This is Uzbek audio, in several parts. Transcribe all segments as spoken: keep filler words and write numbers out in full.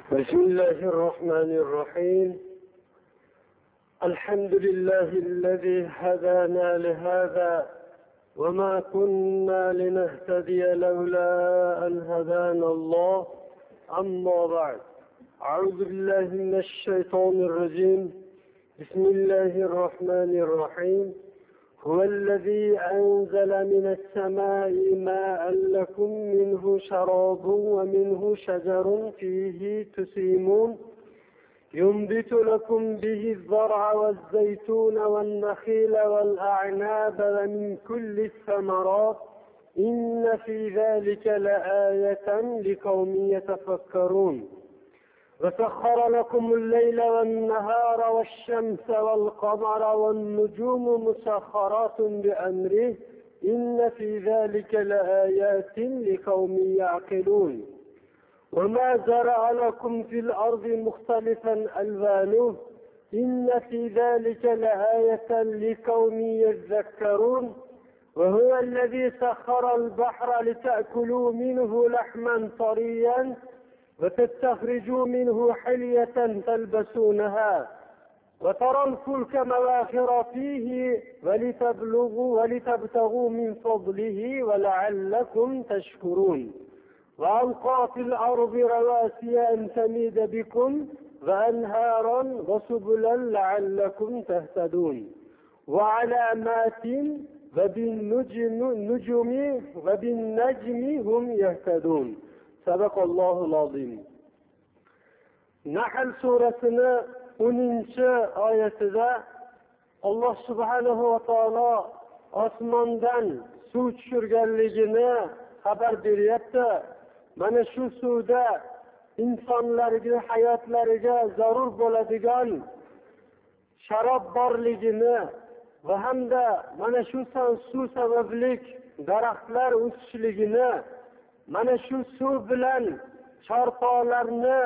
بسم الله الرحمن الرحيم. الحمد لله الذي هدانا لهذا وما كنا لنهتدي لولا أن هدانا الله. أما بعد، أعوذ بالله من الشيطان الرجيم. بسم الله الرحمن الرحيم. هو الذي أنزل من السماء ماء لكم منه شراب ومنه شجر فيه تسيمون ينبت لكم به الزرع والزيتون والنخيل والأعناب ومن كل الثمرات إن في ذلك لآية لقوم يتفكرون. وسخر لكم الليل والنهار والشمس والقمر والنجوم مسخرات بأمره إن في ذلك لآيات لقوم يعقلون. وما زرع لكم في الأرض مختلفا ألوانه إن في ذلك لآية لقوم يذكرون. وهو الذي سخر البحر لتأكلوا منه لحما طريا وتستخرجوا منه حلية تلبسونها وترى الفلك مواخر فيه ولتبلغوا ولتبتغوا من فضله ولعلكم تشكرون. وألقى في الأرض رواسي أن تميد بكم وأنهارا وسبلا لعلكم تهتدون. وعلامات وبالنجم وبالنجم هم يهتدون. Sadaqallohul azim. Nahl surasini o'ninchi oyatida Alloh subhanahu va taolo osmondan suv tushirganligini xabar beryapti. Mana shu suvda insonlarning hayotlariga zarur bo'ladigan sharob borligini va hamda mana shu suv sababli daraxtlar o'sishligini, mana shu suv bilan charpolarni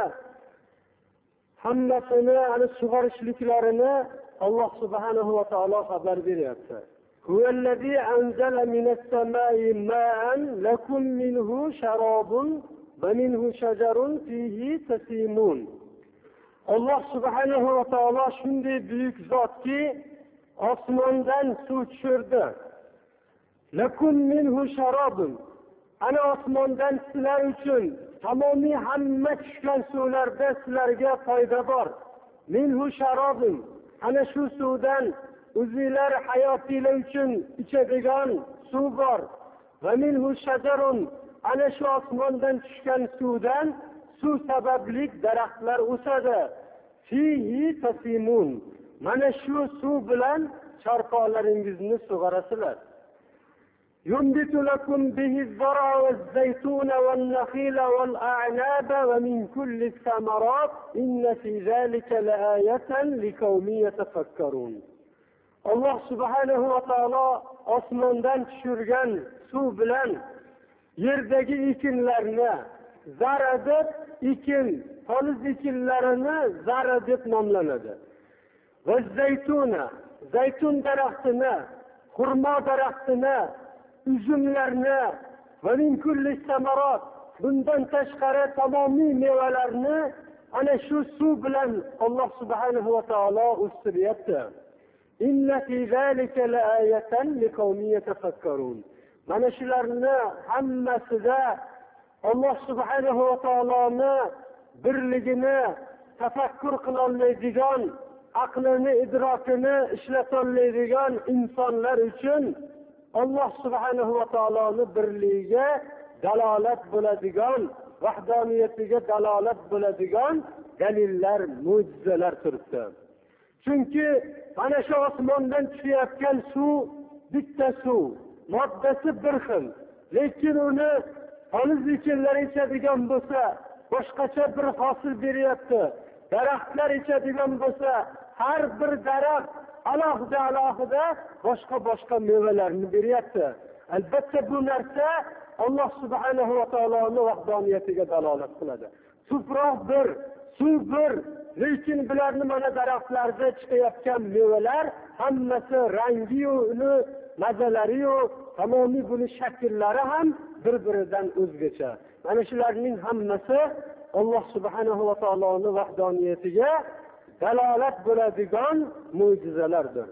hammasini ana sug'orishliklarini Alloh subhanahu va taolo xabar beryapti. Huvallazi anzala minas samai ma'an lakum minhu sharabun va minhu shajarun fihi tasimun. Alloh subhanahu va taolo shunday buyuk zotki, osmondan suv tushirdi. Lakum minhu sharabun, ana osmondan sizlar uchun tamomiy hamma tushgan suvlarda sizlarga foyda bor. Minhu sharobun, ana shu suvdan o'zinglar hayotinglar uchun ichadigan suv bor. Va minhu shajarun, ana shu osmondan tushgan suvdan suv sababli daraxtlar o'sadi. Fihi tasimun, mana shu suv bilan charqolaringizni sug'orasizlar. ينبت لكم به الزرع والزيتون والنخيل والأعناب ومن كل الثمرات إن في ذلك لآية لقوم يتفكرون. الله سبحانه وتعالى osmondan tushirgan suv bilan yerdagi ekinlarni zara deb ekin, poliz ekinlarini zara deb nomlanadi. Va zaytuna, zaytun daraxtini, xurmo daraxtini, üzümlarni va min kulli samarat, bundan tashqari tamomiy mevalarni ana shu suv bilan Alloh subhanahu va taolo o'stiryapti. Inna fi zalika laayatan liqaumin yatafakkarun. Mana shularni hammasida Alloh subhanahu va taoloni birligini tafakkur qila olmaydigan, aqlini, idrokini ishlata olmaydigan insonlar uchun Alloh subhanahu va taoloni birligiga dalolat bo'ladigan, vahdaniyatiga dalolat bo'ladigan dalillar, mo'jizalar turibdi. Chunki mana shu osmondan tushayotgan suv bitta suv, moddasi bir xil, lekin uni poliz ekinlar ichadigan bo'lsa, boshqacha bir hosil beryapti. Daraxtlar ichadigan bo'lsa, har bir daraxt alohida alohida boshqa boshqa mevalarni beryapti. Albatta bu narsa Alloh subhanahu va taoloning vahdaniyatiga dalolat qiladi. Tuproq bir, suv bir, lekin bularning mana daraxtlarda chiqayotgan mevalar hammasi rangi uni mazalari yo'q, tamomiy buni shakllari ham bir-biridan o'zgacha. Mana shularning hammasi Alloh subhanahu va taoloning vahdoniyatiga dalolat bo'ladigan mo'jizalardir.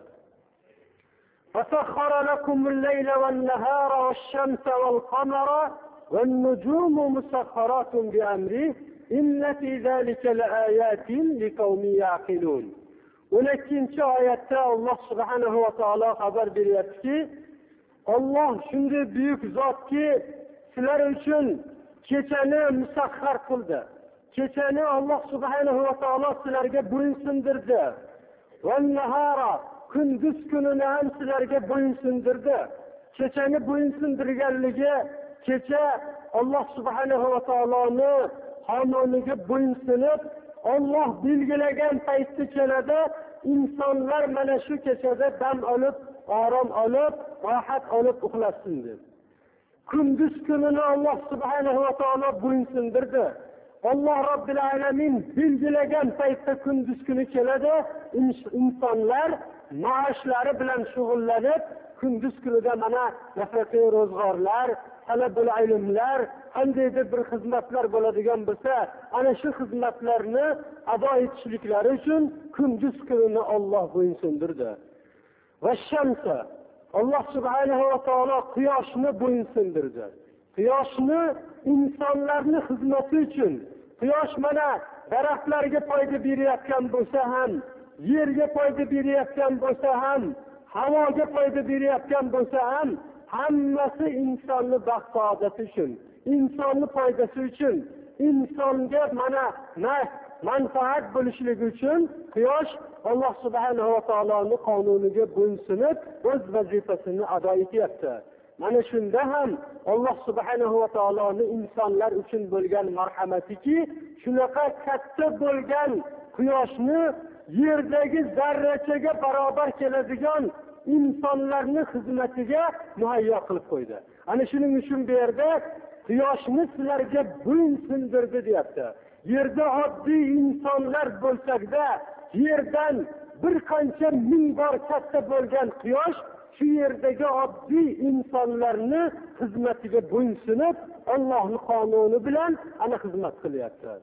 فَسَخَّرَ لَكُمُ اللَّيْلَ وَالنَّهَارَ وَالشَّمْسَ وَالْقَمَرَ وَالنُّجُومُ مُسَخَّرَاتٌ بِأَمْرِهِ إِنَّ فِي ذَلِكَ لَآيَاتٍ لِقَوْمٍ يَعْقِلُونَ. o'n ikkinchi oyatda Alloh subhanahu va taolo xabar beryaptiki, Alloh shunday buyuk zotki, sizlar uchun kechani musaxxar qildi. Kechani Alloh subhanahu va taolo sizlarga bo'ysundirdi. Wan-nahara, kunduz kunini ham sizlarga bo'ysundirdi. Kechani bo'ysundirganligi, kecha Alloh subhanahu va taoloni qonuniga bo'ysunib, Alloh belgilagan paytda keladi, insonlar mana shu kechada dam olib, orom olib, rohat olib uxlasin deb. Kunduz kunini Alloh subhanahu va taolo bo'ysundirdi. Alloh Robbil alamin belgilagan paytda kunduz kuni keladi, insonlar maoshlari bilan shug'ullanib, kunduz kunida mana nafaqa ro'zg'orlar, talabul ilmlar, qandaydir bir xizmatlar bo'ladigan bo'lsa, ana shu xizmatlarni ado etishliklari uchun kunduz kunini Alloh bo'ysundirdi. Va shamsa, Alloh subhanahu va taolo quyoshni bo'ysundirdi. Quyoshni insonlarning xizmati uchun, quyosh mana daraxtlarga foyda berayotgan bo'lsa ham, yerga foyda berayotgan bo'lsa ham, havoga foyda berayotgan bo'lsa ham, hammasi insonning baxt saodati uchun, insonning foydasi uchun, insonga mana manfaat bo'lishligi uchun quyosh Alloh subhanahu va taoloning qonuniga bo'ysunib o'z vazifasini ado etyapti. Mana shunda ham Alloh subhanahu va taoloning insonlar uchun bo'lgan marhamatiki, shunaqa katta bo'lgan quyoshni yerdagi zarrachaga barobar keladigan insonlarning xizmatiga muhayyo qilib qo'ydi. Ana shuning uchun bu yerda quyoshni sizlarga bo'ysundirdi deyapti. Yerda oddiy insonlar bo'lsak-da, yerdan bir qancha ming bor katta bo'lgan quyosh shu yerdagi oddiy insonlarni xizmatiga bo'ysunib, Allohning qonuni bilan ana xizmat qilyapti.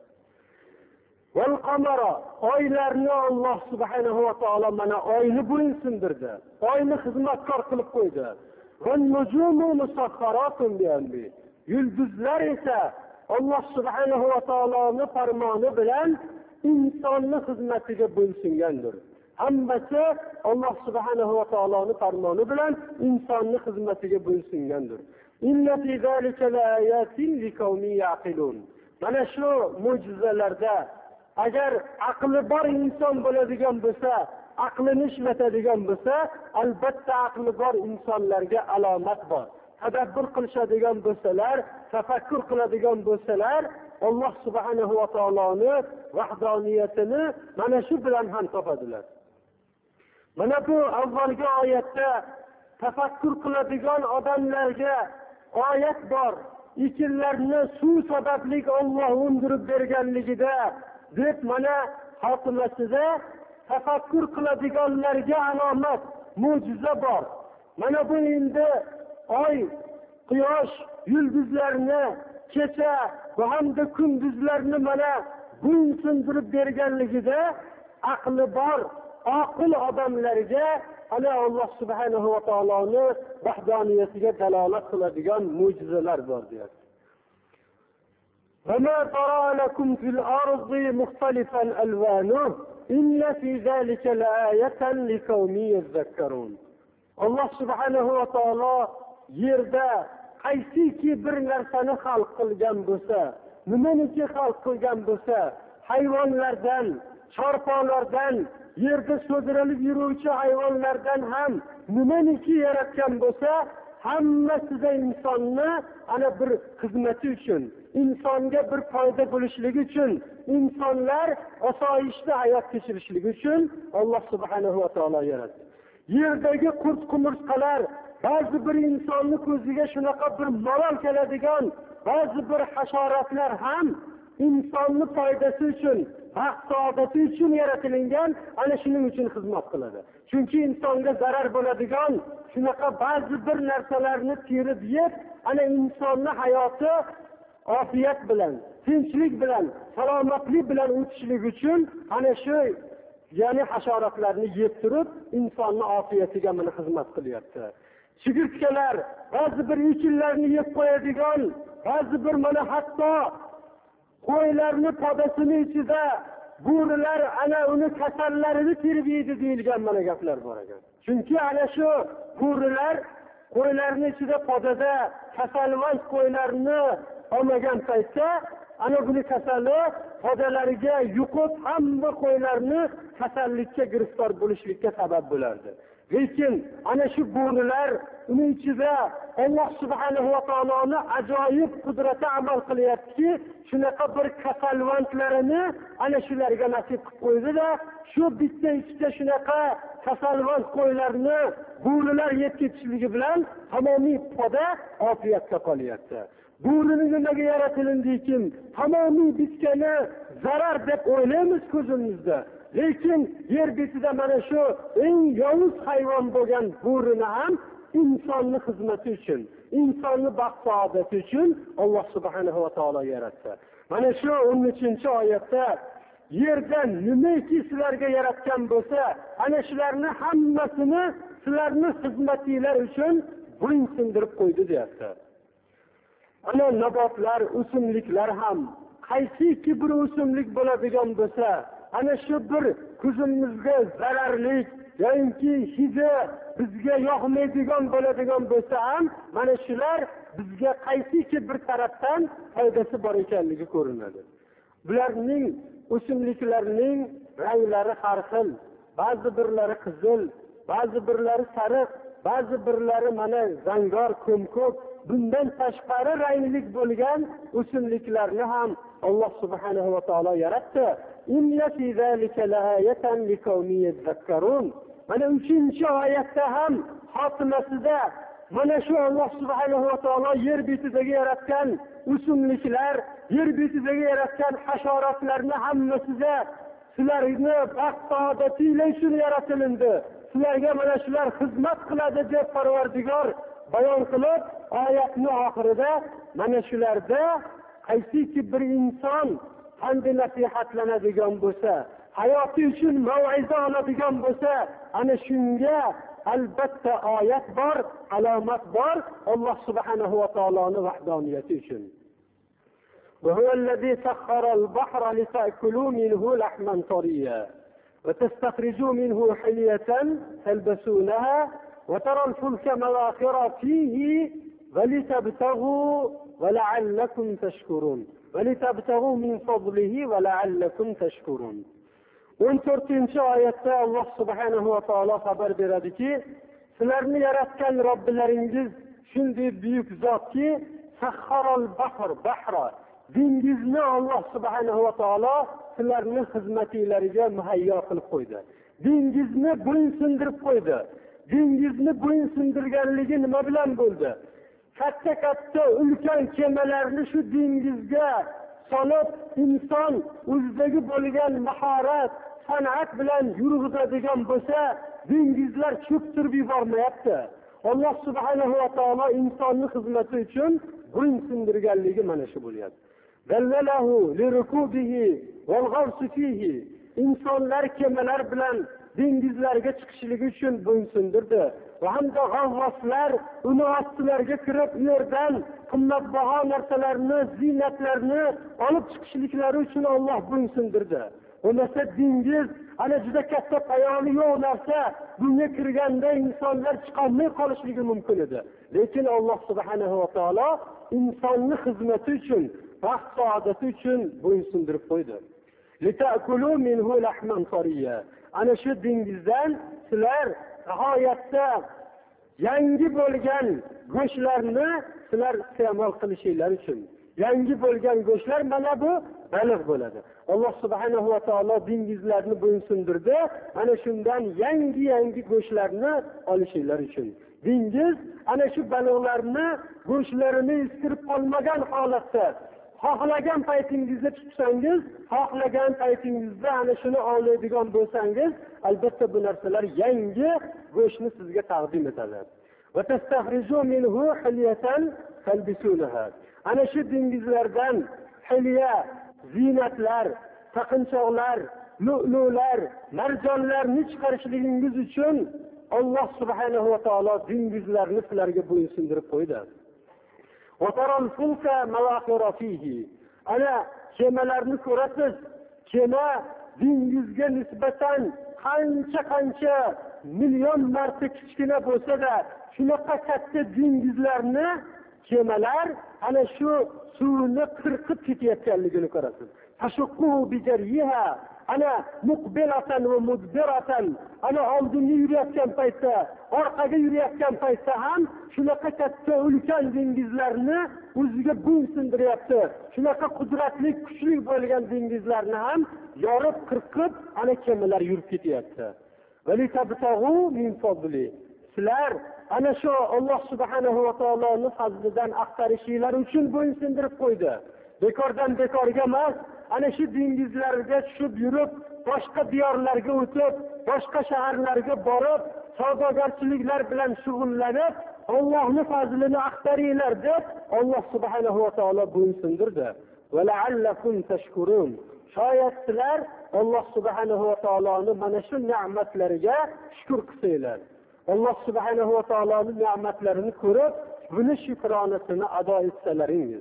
Val qamara, oylarni Alloh subhanahu va taolo mana oyni bo'ysundirdi. Oyni xizmatkor qilib qo'ydi. Wan nujumu musakharatun bi amri. Yulduzlar esa Alloh subhanahu va taoloning farmoni bilan insonning xizmatiga bo'ysungandir. Hammasi Alloh subhanahu va taoloning farmoni bilan insonning xizmatiga bo'ysungandir. Inna fi zalika laayatin liqaumin yaqilun. Mana shu mo'jizalarda agar aqli bor inson bo'ladigan bo'lsa, aqlini ishlatadigan bo'lsa, albatta aqli bor insonlarga alomat bor. Tadabbur qilishadigan bo'lsalar, tafakkur qiladigan bo'lsalar, Alloh subhanahu va taoloning vahdoniyatini mana shu bilan ham topadilar. Mana bu avvalgi oyatda tafakkur qiladigan odamlarga oyat bor. Ekinlarni suv sababli Alloh undirib berganligida deb mana xotimasida tafakkur qiladiganlarga alomat, mo'jiza bor. Mana bu endi oy, quyosh, yulduzlarni, kecha va hamda kunduzlarni mana bo'ysundirib berganligida aqli bor, aql odamlarga ana Alloh subhanahu va taoloning vahdoniyatiga dalolat qiladigan mo'jizalar bor deyapti. وَمَا تَرَى لَكُمْ فِي الْأَرْضِ مُخْتَلِفًا أَلْوَانُهُ إِنَّ فِي ذَلِكَ لَآيَةً لِقَوْمٍ يَذَّكَّرُونَ. Alloh subhanahu va taolo yerda qaysiki bir narsani xalq qilgan bo'lsa, nimaniki xalq qilgan bo'lsa, hayvonlardan, chorpolardan, yerda so'zralib yuruvchi hayvonlardan ham nimaniki yaratgan bo'lsa, hammasida insonni ana bir xizmati uchun, insonga bir foyda bo'lishligi uchun, insonlar osoyishta hayot kechirishligi uchun Alloh subhanahu va taolo yaratdi. Yerdagi qurt qumursqalar, ba'zi bir insonni ko'ziga shunaqa bir malol keladigan ba'zi bir hasharotlar ham insonni foydasi uchun, baxt saodati uchun yaratilgan, ana shuning uchun xizmat qiladi. Chunki insonga zarar bo'ladigan shunaqa ba'zi bir narsalarni terib yeb, ana insonning hayoti ofiyat bilan, tinchlik bilan, salomatlik bilan o'tishlik uchun ana shu ya'ni hasharotlarni yeb turib, insonning ofiyatiga mana xizmat qilyapti. Chigirtkalar ba'zi bir ekinlarni yeb qo'yadigan, ba'zi bir mana hatto qo'ylarni podasini ichida bo'rilar ana uni kasallarini terib yeydi deyilgan mana gaplar bor ekan. Chunki ana shu bo'rilar qo'ylarni ichida podada kasalmand qo'ylarni olmagan paytda ana buni kasali podalariga yuqib hamma qo'ylarni kasallikka giriftor bo'lishlikka sabab bo'lardi. Lekin ana shu bo'rilar uni ichida Alloh subhanahu va taoloning ajoyib qudrati amal qilyaptiki, shunaqa bir kasalvandlarini ana shularga nasib qilib qo'ydi-da, shu bitta ikkita shunaqa kasalvand qo'ylarni bo'rilar yeb ketishligi bilan tamomiy poda ofiyatga qolyapti. Bo'rining nimaga yaratilindiki, tamomiy bitkani zarar deb o'ylaymiz ko'zimizda. Lekin yer betida mana shu eng yovuz hayvon bo'lgan bo'rini ham insonning xizmati uchun, insonning baxt saodati uchun Alloh subhanahu va taolo yaratdi. Mana shu o'n uchinchi oyatda yerdan nimaki sizlarga yaratgan bo'lsa, ana shularni hammasini sizlarning xizmatinglar uchun bo'ysundirib qo'ydi deyapti. Ana nabotlar, o'simliklar ham qaysiki bir o'simlik bo'ladigan bo'lsa, ana shu bir ko'zimizga zararli yoki hidi bizga yoqmaydigan bo'ladigan bo'lsa ham, mana shular bizga qaysiki bir tarafdan foydasi bor ekanligi ko'rinadi. Bularning o'simliklarning ranglari har xil. Ba'zi birlari qizil, ba'zi birlari sariq, ba'zi birlari mana zangor, ko'mko'k. Bundan tashqari ranglik bo'lgan o'simliklarni ham Alloh subhanahu va taolo yaratdi. Inna fi zalika laayatan liqawmin yadhakkarun. Mana uchinchi oyatda ham xotimasida mana shu Alloh subhanahu va taolo yer betidagi yaratgan o'simliklar, yer betidagi yaratgan hasharotlarni hammasiga sizlarni baxt saodatinglar uchun yaratildi. Sizlarga mana shular xizmat qiladi deb Parvardigor bayon qilib, oyatning oxirida mana shularda qaysiki bir inson qanday nasihatlanadigan bo'lsa, hayoti uchun mav'iza oladigan bo'lsa, ana shunga albatta oyat bor, alomat bor Alloh subhanahu va taoloning vahdaniyati uchun. وهو الذي سخر البحر لتأكلوا منه لحما طريا وتستخرجوا منه حلية تلبسونها وترى الفلك مواخر فيه ولتبتغوا ولعلكم تشكرون ولتبتغوا من فضله ولعلكم تشكرون. o'n to'rtinchi oyatda Alloh subhanahu va taolo xabar beradiki, sizlarni yaratgan Robbilaringiz shunday buyuk zotki, sahharal bahr bahra, dengizni Alloh subhanahu va taolo sizlarning xizmatingizga muhayyo qilib qo'ydi. Dengizni bo'ysundirib qo'ydi. Dengizni bo'ysundirganligi nima bilan bo'ldi? Katta-katta ulkan kemalarni shu dengizga solib, inson o'zidagi bo'lgan mahorat, san'at bilan yurg'izadigan bo'lsa, dengizlar cho'ktirib yubormayapti. Alloh subhanahu va taolo insonning xizmati uchun bo'ysundirganligi mana shu bo'lyapti. Dallalahu lirukubihi wal ghawsi fihi. Insonlar kemalar bilan dengizlarga chiqishligi uchun bo'ysundirdi. Va hamda g'avvoslar uni ostilariga kirib, u yerdan qimmatbaho narsalarni, ziynatlarni olib chiqishliklari uchun Alloh bo'ysundirdi. Bo'lmasa dengiz ana juda katta payoni yo'q narsa, bunga kirganda insonlar chiqolmay qolishligi mumkin edi. Lekin Alloh subhanahu va taolo insonning xizmati uchun, baxt saodati uchun bo'ysundirib qo'ydi. Litakulu minhu lahman tariya. Ana shu dengizdan sizlar nihoyatda yangi bo'lgan go'shtlarni sizlar iste'mol qilishinglar uchun. Yangi bo'lgan go'shtlar mana bu baliq bo'ladi. Alloh subhanahu va taolo dengizlarni bo'ysundirdi, ana shundan yangi-yangi go'shtlarni olishinglar uchun. Dengiz ana shu baliqlarni go'shtlarini istirib qolmagan holatda xohlagan paytingizda tutsangiz, xohlagan paytingizda ana shuni oladigan bo'lsangiz, albatta bu narsalar yangi go'shtni sizga taqdim etadi. Va tastakhrizu minhu hilyatan talbisunaha. Ana shu dengizlardan hilya, zinatlar, taqinchoqlar, lu'lular, marjonlarni chiqarishligingiz uchun Alloh subhanahu va taolo dengizlarni sizlarga bo'ysundirib qo'ydi. Va taral fulka mawaqira fihi. Ana kemalarni ko'rasiz. Kema dengizga nisbatan qancha-qancha million marta kichkina bo'lsa-da, shunaqa katta dengizlarni kemalar ana shu suvni qirqib ketayotganligini ko'rasiz. Tashuqquhu bijariha. Ana muqbilatan va mudbiratan. Ana oldinga yurayotgan paytda, orqaga yurayotgan paytda ham shunaqa katta ulkan dengizlarni o'ziga bo'ysundiryapti. Shunaqa qudratli, kuchli bo'lgan dengizlarni ham yorib, qirqib ana kemalar yurib ketyapti. Valitabtaghu min fadli. Sizlar ana shu Alloh subhanahu va taoloning fazlidan axtarishinglar uchun bo'ysundirib qo'ydi. Bekordan bekorga emas, ana shu dengizlarga tushib yurib, boshqa diyorlarga o'tib, boshqa shaharlarga borib, savdogarchiliklar bilan shug'ullanib, Allohning fazlini axtaringlar deb Alloh subhanahu va taolo bo'ysundirdi. Va la'allakum tashkurun. Shoyat sizlar Alloh subhanahu va taoloning mana shu ne'matlariga shukr qilsanglar. Alloh subhanahu va taoloning ne'matlarini ko'rib, buni shukronasini ado etsalaringiz.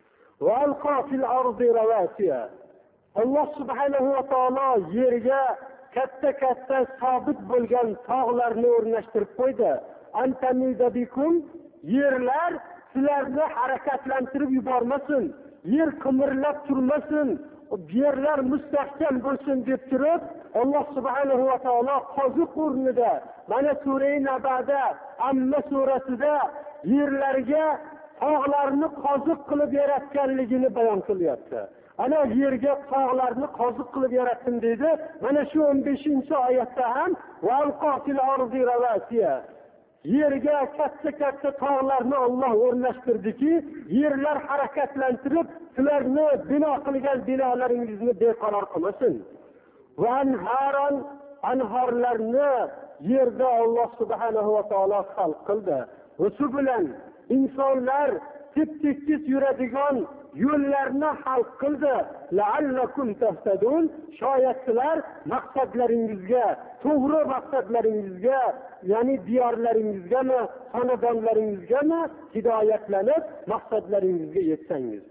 Va alqa fil ardi rawasiya. Alloh subhanahu va taolo yerga katta-katta sabit bo'lgan tog'larni o'rnashtirib qo'ydi. Antamida bikum, yerlar sizlarni harakatlantirib yubormasin, yer qimirlab turmasin, yerlar mustahkam bo'lsin deb turib, Alloh subhanahu va taolo qoziq o'rnida, mana sura Nabada, Amma surasida yerlarga tog'larni qoziq qilib yaratganligini bayon qilyapti. Ana yerga tog'larni qoziq qilib yaratdim dedi. Mana shu o'n beshinchi oyatda ham valqotil ardi rawasiya. Yerga katta-katta tog'larni Alloh o'rnashtirdiki, yerlar harakatlantirib, sizlarni bino qilgan binolaringizni beqaror qilmasin. Va anharon, anhorlarni yerda Alloh subhanahu va taolo xalq qildi. Va shu bilan insonlar tep-tekis yuradigan yo'llarni xalq qildi. La'allakum tahtadun. Shoyat sizlar maqsadlaringizga, to'g'ri maqsadlaringizga, ya'ni diyorlaringizgami, xonadonlaringizgami hidoyatlanib, maqsadlaringizga yetsangiz.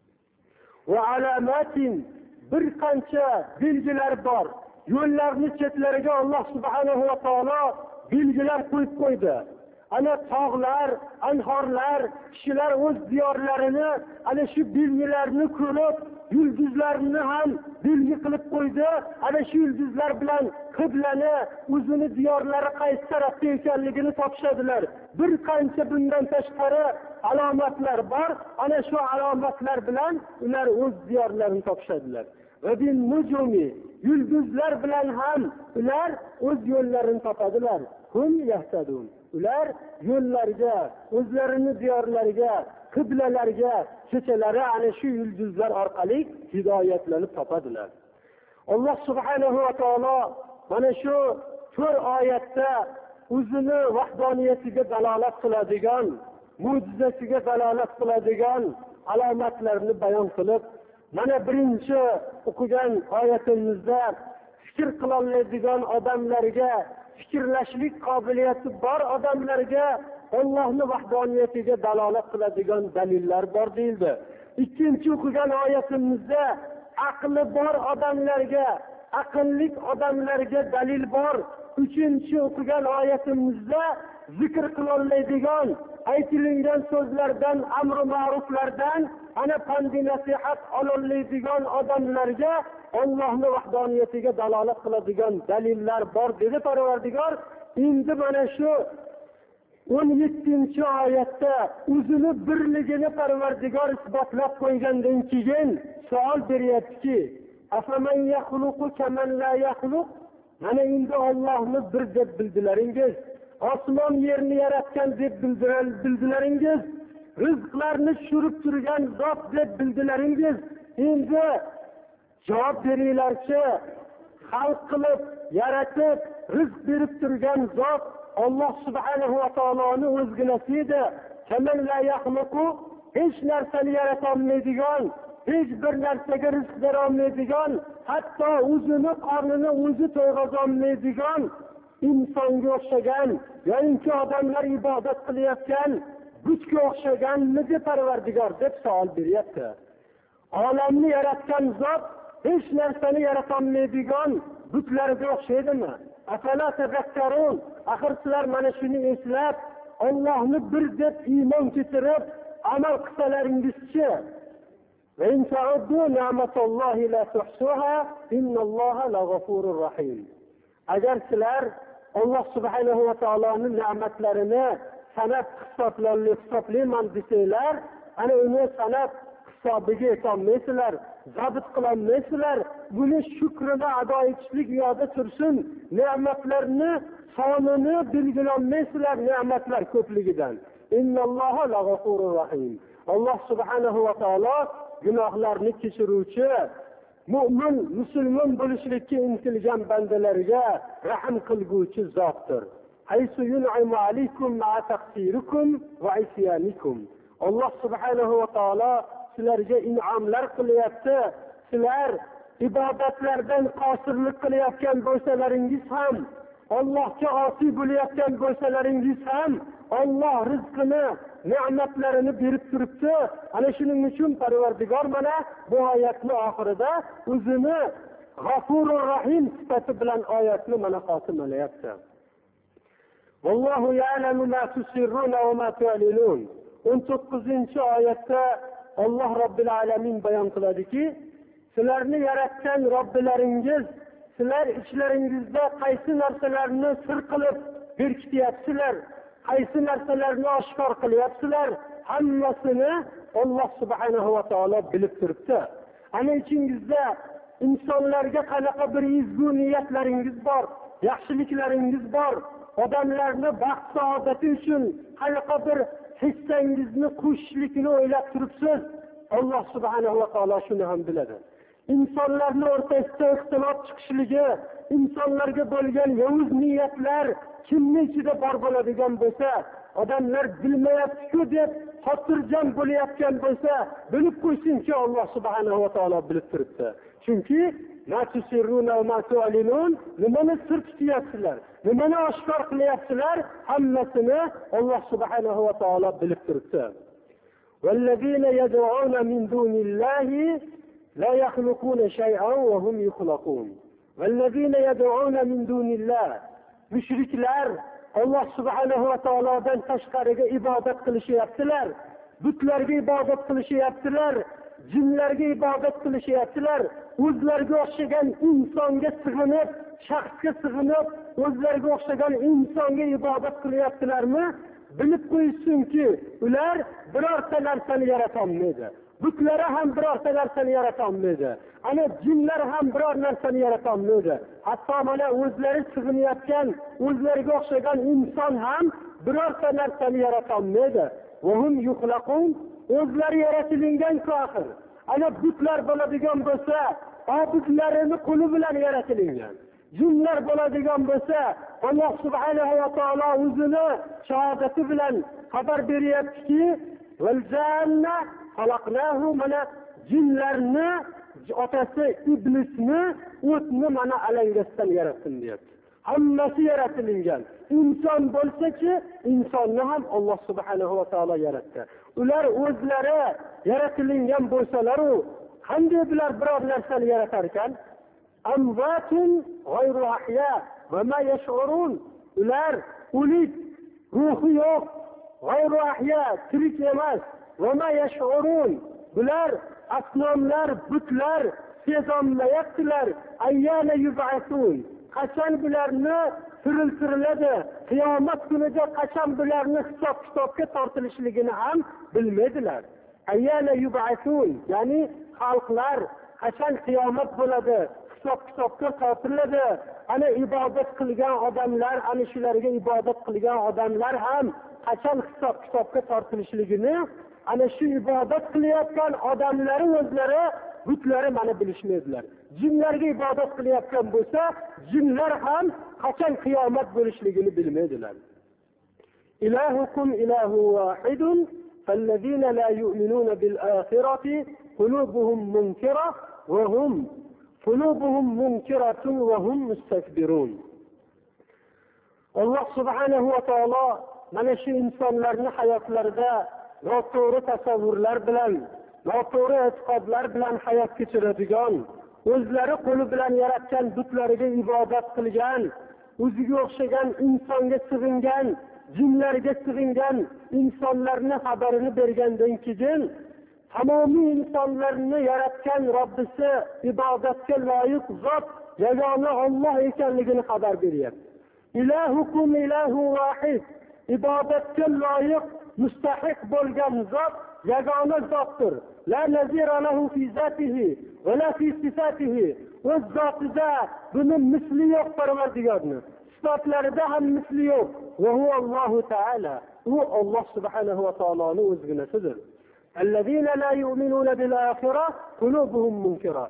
Va alamatin, bir qancha belgilar bor. Yo'llarni chetlariga Alloh subhanahu va taolo belgilar qo'yib qo'ydi. Ana tog'lar, anhorlar, kishilar o'z diyorlarini ana shu belgilarni ko'rib, yulduzlarni ham belgi qilib qo'ydi. Ana shu yulduzlar bilan qiblani, o'zini diyorlari qaysi tarafda ekanligini topishadilar. Bir qancha bundan tashqari alomatlar bor. Ana shu alomatlar bilan ular o'z diyorlarini topishadilar. Va bin nujumi, yulduzlar bilan ham ular o'z yo'llarini topadilar. Hum yahtadun. Ular yo'llarga, o'zlarini diyorlariga, qiblalarga, kechalari ana shu yulduzlar orqali hidoyatlanib topadilar. Alloh subhanahu va taolo mana shu to'rt oyatda o'zini vahdaniyatiga dalolat qiladigan, mo'jizasiga dalolat qiladigan alomatlarni bayon qilib, mana birinchi o'qigan oyatimizda fikr qila oladigan odamlarga, fikrlashlik qobiliyati bor odamlarga Allohning vahdaniyatiga dalolat qiladigan dalillar bor deyildi. Ikkinchi o'qigan oyatimizda aqli bor odamlarga, aqllik odamlarga dalil bor. Uchinchi o'qigan oyatimizda zikr qila oladigan, aytilgan so'zlardan, amr ma'ruflardan ana pandi nasihat ololadigan odamlarga Allohning vahdaniyatiga dalolat qiladigan dalillar bor dedi Parvardigor. Endi mana shu o'n yettinchi oyatda o'zini birligini Parvardigor isbotlab qo'ygandan keyin savol beryaptiki, afaman yakhluqu kaman la yakhluq. Mana endi Allohni bir deb bildilaringiz, osmon yerni yaratgan deb bildilaringiz, rizqlarni tushirib turgan zot deb bildilaringiz. Endi javob beringlarchi, xalq qilib, yaratib, rizq berib turgan zot Alloh subhanahu va taoloni o'zginasi edi. Kaman la yaxluqu, hech narsani yarata olmaydigan, hech bir narsaga rizq bera olmaydigan, hatto o'zini qornini o'zi to'yg'aza olmaydigan insonga o'xshagan yoki odamlar ibodat qilayotgan butga o'xshaganmidi Parvardigor deb savol beryapti. Olamni yaratgan zot hech narsani yarata olmaydigan butlarga o'xshaydimi? Afala tazakkarun, axir sizlar mana shuni eslab Allohni bir deb iymon keltirib amal qilsalaringizchi. Va in ta'uddu ni'matallohi la tuhsuha innalloha lag'afurur rahim. Agar sizlar Alloh subhanahu va taoloning ne'matlarini sanab hisoblanli hisoblayman desanglar, ana uni sanab hisobiga yetolmaysizlar, zabit qilolmaysizlar. Buni shukrini ado etishlik yo'lida tursin. Ne'matlarni sonini belgilolmaysizlar ne'matlar ko'pligidan. Innalloha lag'afurur rahim. Alloh subhanahu va taolo gunohlarni kechiruvchi, mu'min, musulmon bo'lishlikka intilgan bandalarga rahim qilguvchi zotdir. Haysu yun'imu alaykum ma'a taqsirikum va isyanikum. Alloh subhanahu va taolo sizlarga in'omlar qilyapti. Sizlar ibodatlardan qosirlik qilayotgan bo'lsalaringiz ham, Allohga osiy bo'layotgan bo'lsalaringiz ham, Alloh rizqini, ne'matlarini berib turibdi. Ana shuning uchun Parvardigor mana bu oyatning oxirida o'zini G'afurur Rahim sifati bilan oyatni mana xotimalayapti. Vallohu ya'lamu ma tusirruna va ma tu'linun. o'n to'qqizinchi oyatda Alloh Robbil alamin bayon qiladiki, sizlarni yaratgan Robbilaringiz sizlar ichlaringizda qaysi narsalarni sir qilib berkityapsizlar, qaysi narsalarni oshkor qilyapsizlar, hammasini Alloh subhanahu va taolo bilib turibdi. Ana ichingizda insonlarga qanaqa bir ezgu niyatlaringiz bor, yaxshiliklaringiz bor, odamlarni baxt saodati uchun qanaqa bir hissangizni qo'shishlikni o'ylab turibsiz. Alloh subhanahu va taolo shuni ham biladi. İnsanlarning o'rtasida ixtilof chiqishligi, insonlarga bo'lgan yovuz niyatlar kimning ichida bor bo'ladigan bo'lsa, odamlar bilmayapti-ku deb xotirjam bo'layotgan bo'lsa, bilib qo'ysinki Alloh subhanahu va taolo bilib turibdi. Chunki ma tusirruna va ma tu'linun, nimani sir tutyapsizlar, nimani oshkor qilyapsizlar, hammasini Alloh subhanahu va taolo bilib turibdi. Vallazina yad'una min dunillahi لا يخلقون شيئا وهم يخلقون والذين يدعون من دون الله مشركlar Alloh subhanahu va taolodan tashqariga ibodat qilishyaptilar, butlarga ibodat qilishyaptilar, jinlarga ibodat qilishyaptilar, o'zlariga o'xshagan insonga sig'inib, shaxsga sig'inib, o'zlariga o'xshagan insonga ibodat qilyaptilarmi? Bilib qo'ysinki, ular birorta narsani yarata olmaydi. Butlari ham birorta narsani yarata olmaydi. Ana jinlar ham biror narsani yarata olmaydi. Hatto mana o'zlari sig'inayotgan, o'zlariga o'xshagan inson ham birorta narsani yarata olmaydi. Va hum yuxlaqun, o'zlari yaratilgan kofir. Ana butlar bo'ladigan bo'lsa, obidlarini qo'li bilan yaratilgan. Jinlar bo'ladigan bo'lsa, Alloh subhanahu va taolo o'zini shahodati bilan xabar beryaptiki, val janna xalaqnahu, mana jinlarni otasi iblisni o'tni mana alangasidan yaratdim deyapti. Hammasi yaratilgan. Inson bo'lsa-chi, insonni ham Alloh subhanahu va taolo yaratdi. Ular o'zlari yaratilgan bo'lsalar-u, qanday bular biror narsani yaratar ekan? Amvatun g'ayru ahya va ma yash'urun. Ular o'lik, ruhi yo'q, g'ayru ahya, tirik emas. Va ma yash'urun. Bular asnomlar, butlar sezolmayaptilar. Ayyana yub'atun. Qachon bularni tiriltiriladi, qiyomat kunida qachon bularni hisob-kitobga tortilishligini ham bilmaydilar. Ayyana yub'atun, ya'ni xalqlar qachon qiyomat bo'ladi, hisob kitobga tortiladi. Ana ibodat qilgan odamlar, ana shularga ibodat qilgan odamlar ham qachon hisob kitobga tortilishligini ana shu ibodat qilayotgan odamlari o'zlari butlari mana bilishmaydilar. Jinlarga ibodat qilayotgan bo'lsa, jinlar ham qachon qiyomat bo'lishligini bilmaydilar. Ilahukum ilahu wahidun fallazina la yu'minuna bil akhirati qulubuhum munkira wa hum qulubuhum munkiratun wa hum mustakbirun. Alloh subhanahu va taolo mana shu insonlarning hayotlarida noto'g'ri tasavvurlar bilan, noto'g'ri e'tiqodlar bilan hayot kechiradigan, o'zlari qo'li bilan yaratgan butlariga ibodat qilgan, o'ziga o'xshagan insonga sig'ingan, jinlarga sig'ingan insonlarni xabarini bergandan keyin tamomiy insonlarni yaratgan Robbisi ibodatga loyiq zot yagona Alloh ekanligini xabar beryapti. Ilahukum ilahu vahid, ibodatga loyiq mustahiq bo'lgan zot yagona zotdir. La nazira lahu fi zatihi va la fi sifatihi. O'z zotida buni misli yo'q Parvardigorni. Sifatlarida ham misli yo'q. Va huwa Alloh taala. U Alloh subhanahu va taoloning o'zginasidir. Allazina la yu'minuna bil akhirah qulubuhum munkira.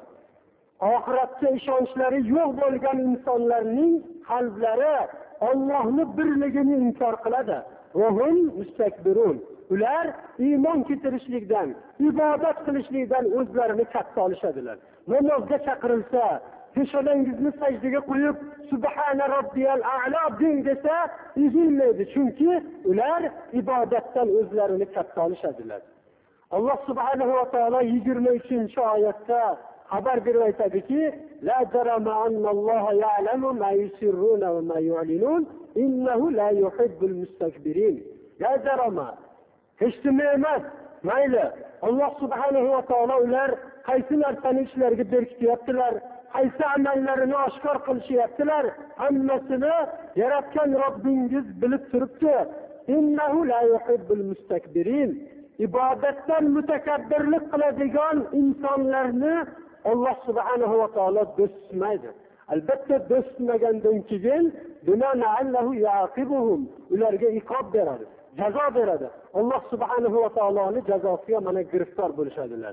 Oxiratga ishonchlari yo'q bo'lgan insonlarning qalblari Allohning birligini inkor qiladi. Va hum mustakbirun. Ular iymon keltirishlikdan, ibodat qilishlikdan o'zlarini katta olishadilar. Namozga chaqirilsa, peshonangizni sajdaga qo'yib, subhana robbiyal a'la deng desa, ezilmaydi, chunki ular ibodatdan o'zlarini katta olishadilar. Alloh subhanahu va taolo yigirma uchinchi oyatda xabar berib aytadiki, la jarama annalloha ya'lamu ma yusirruna va ma yu'linun innahu la yuhibbul mustakbirin. La jarama hech nima emas, mayli. Alloh subhanahu va taolo ular qaysi narsani ishlarga berkityaptilar, qaysi amallarini oshkor qilishyaptilar, hammasini yaratgan Robbingiz bilib turibdi. Innahu la yuhibbul mustakbirin. Ibodatdan mutakabbirlik qiladigan insonlarni Alloh subhanahu va taolo do'stmaydi. Albatta do'stmagandan keyin bino'nallahu yaqibuhum, ularga iqob beradi, jazo beradi. Alloh subhanahu va taoloning jazosiga mana giriftor bo'lishadilar.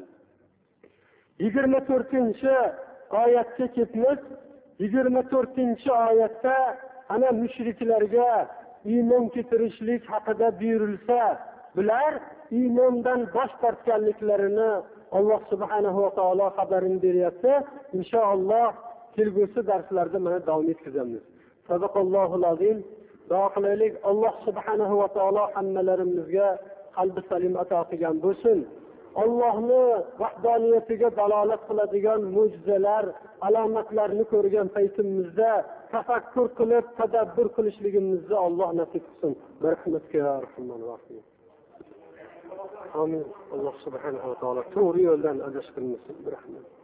yigirma to'rtinchi oyatga ketmiz. yigirma to'rtinchi oyatda ana mushriklarga iymon keltirishlik haqida buyurilsa, bular iymondan bosh tortganliklarini Alloh subhanahu va taolo xabarini beryapti. Inshaalloh kelgusi darslarda mana davom etkazamiz. Sadaqallohul azim. Duo qilaylik, Alloh subhanahu va taolo hammalarimizga qalbi salim ato qilgan bo'lsin. Allohni vahdaniyatiga dalolat qiladigan mo'jizalar, alomatlarni ko'rgan paytimizda tafakkur qilib, tadabbur qilishligimizni Alloh nasib qilsin. Rahmatga ya Rahmanur Rahim. Amin. Alloh subhanahu va taolo to'g'ri yo'ldan adashtirmasin. Rahmat.